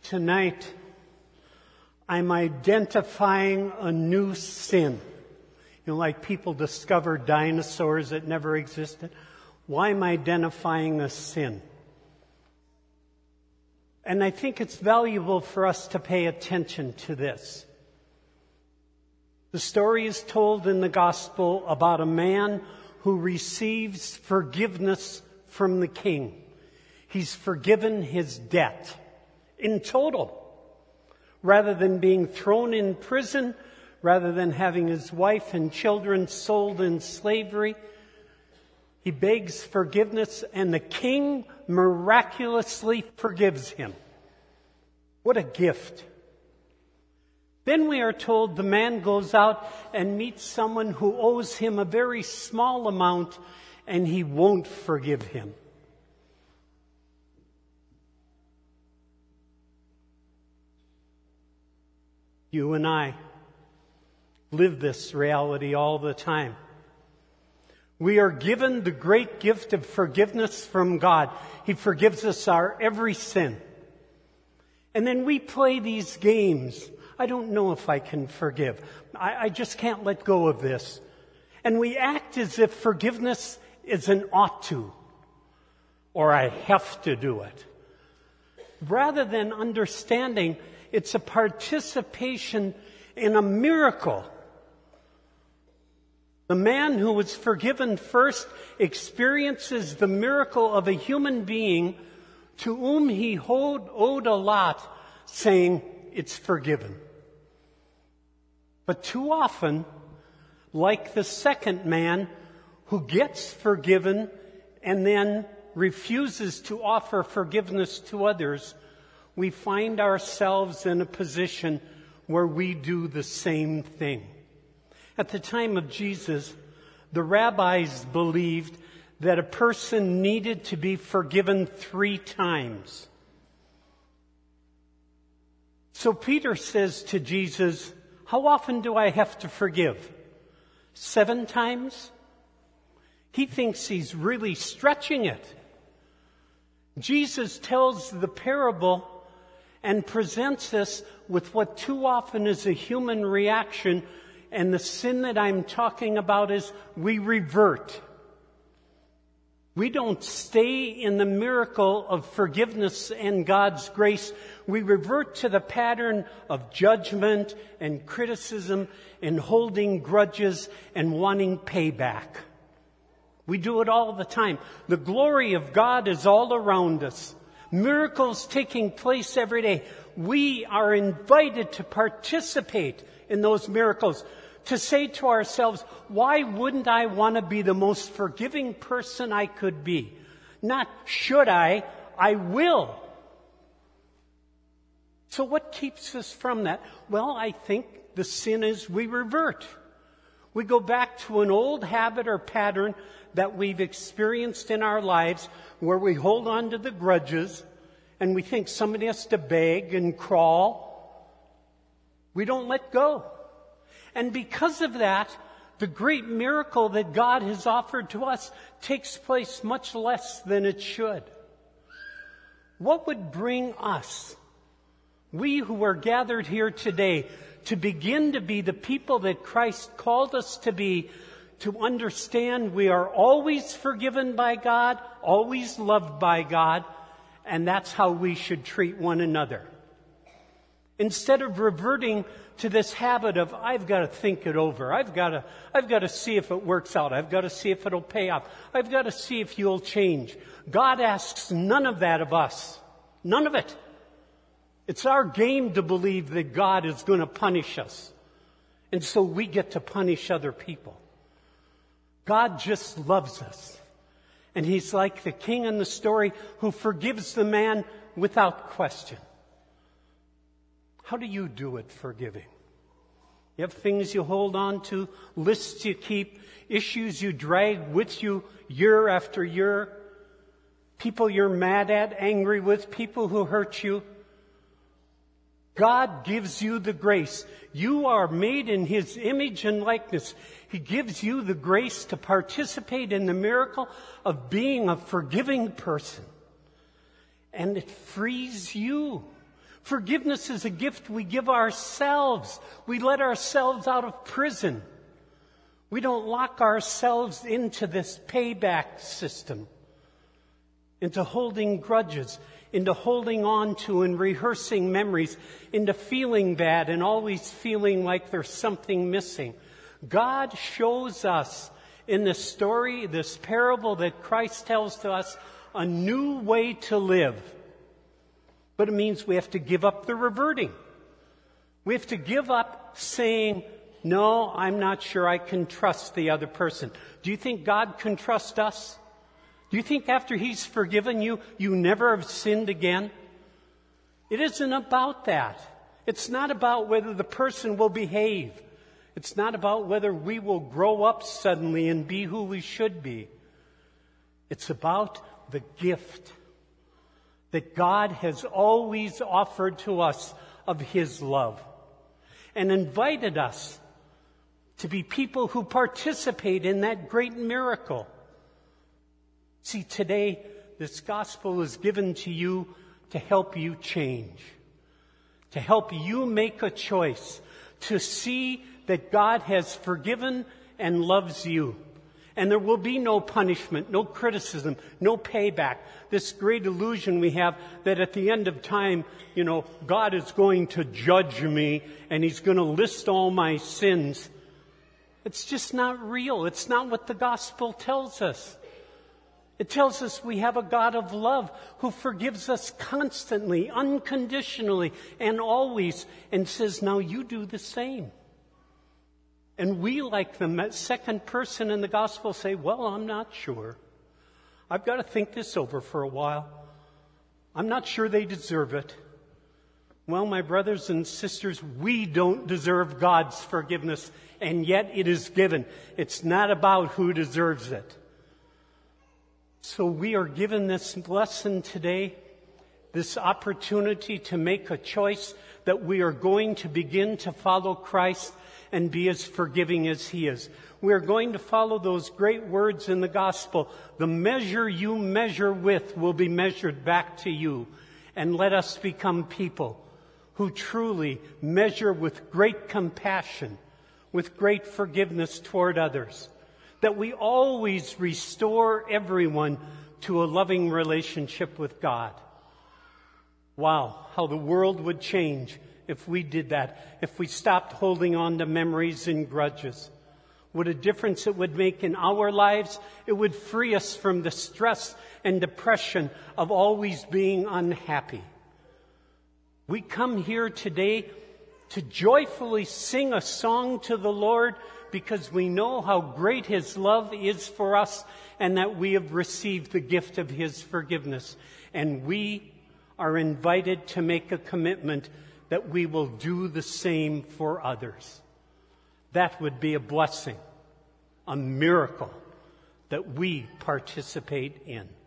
Tonight, I'm identifying a new sin. Like people discover dinosaurs that never existed. Why am I identifying a sin? And I think it's valuable for us to pay attention to this. The story is told in the gospel about a man who receives forgiveness from the king. He's forgiven his debt in total. Rather than being thrown in prison, rather than having his wife and children sold in slavery, he begs forgiveness, and the king miraculously forgives him. What a gift. Then we are told the man goes out and meets someone who owes him a very small amount, and he won't forgive him. You and I live this reality all the time. We are given the great gift of forgiveness from God. He forgives us our every sin. And then we play these games. I don't know if I can forgive. I just can't let go of this. And we act as if forgiveness is an ought to, or I have to do it. Rather than understanding it's a participation in a miracle. The man who was forgiven first experiences the miracle of a human being to whom he owed a lot, saying, it's forgiven. But too often, like the second man who gets forgiven and then refuses to offer forgiveness to others, we find ourselves in a position where we do the same thing. At the time of Jesus, the rabbis believed that a person needed to be forgiven 3 times. So Peter says to Jesus, how often do I have to forgive? 7 times? He thinks he's really stretching it. Jesus tells the parable and presents us with what too often is a human reaction, and the sin that I'm talking about is we revert. We don't stay in the miracle of forgiveness and God's grace. We revert to the pattern of judgment and criticism and holding grudges and wanting payback. We do it all the time. The glory of God is all around us. Miracles taking place every day. We are invited to participate in those miracles, to say to ourselves, why wouldn't I want to be the most forgiving person I could be? Not should I will. So what keeps us from that? Well, I think the sin is we revert. We go back to an old habit or pattern that we've experienced in our lives where we hold on to the grudges and we think somebody has to beg and crawl. We don't let go. And because of that, the great miracle that God has offered to us takes place much less than it should. What would bring us, we who are gathered here today, to begin to be the people that Christ called us to be, to understand we are always forgiven by God, always loved by God, and that's how we should treat one another. Instead of reverting to this habit of, I've got to think it over. I've got to see if it works out. I've got to see if it'll pay off. I've got to see if you'll change. God asks none of that of us. None of it. It's our game to believe that God is going to punish us. And so we get to punish other people. God just loves us. And He's like the king in the story who forgives the man without question. How do you do it, forgiving? You have things you hold on to, lists you keep, issues you drag with you year after year, people you're mad at, angry with, people who hurt you. God gives you the grace. You are made in His image and likeness. He gives you the grace to participate in the miracle of being a forgiving person. And it frees you Forgiveness is a gift we give ourselves. We let ourselves out of prison. We don't lock ourselves into this payback system, into holding grudges, into holding on to and rehearsing memories, into feeling bad and always feeling like there's something missing. God shows us in this story, this parable that Christ tells to us, a new way to live. But it means we have to give up the reverting. We have to give up saying, no, I'm not sure I can trust the other person. Do you think God can trust us? Do you think after He's forgiven you, you never have sinned again? It isn't about that. It's not about whether the person will behave. It's not about whether we will grow up suddenly and be who we should be. It's about the gift that God has always offered to us of His love and invited us to be people who participate in that great miracle. See, today, this gospel is given to you to help you change, to help you make a choice, to see that God has forgiven and loves you. And there will be no punishment, no criticism, no payback. This great illusion we have that at the end of time, God is going to judge me and He's going to list all my sins. It's just not real. It's not what the gospel tells us. It tells us we have a God of love who forgives us constantly, unconditionally, and always, and says, now you do the same. And we, like the second person in the gospel, say, well, I'm not sure. I've got to think this over for a while. I'm not sure they deserve it. Well, my brothers and sisters, we don't deserve God's forgiveness, and yet it is given. It's not about who deserves it. So we are given this lesson today, this opportunity to make a choice that we are going to begin to follow Christ and be as forgiving as He is. We are going to follow those great words in the gospel. The measure you measure with will be measured back to you. And let us become people who truly measure with great compassion, with great forgiveness toward others. That we always restore everyone to a loving relationship with God. Wow, how the world would change if we did that, if we stopped holding on to memories and grudges. What a difference it would make in our lives. It would free us from the stress and depression of always being unhappy. We come here today to joyfully sing a song to the Lord because we know how great His love is for us and that we have received the gift of His forgiveness. And we are invited to make a commitment that we will do the same for others. That would be a blessing, a miracle that we participate in.